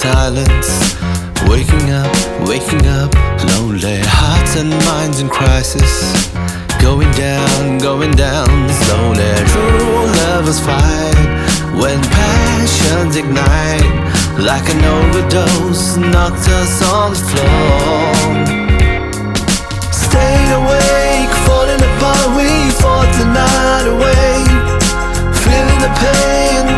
silence. Waking up, lonely hearts and minds in crisis. Going down slowly. True lovers fight when passions ignite. Like an overdose, knocked us on the floor. Stayed awake, falling apart, we fought the night away. Feeling the pain,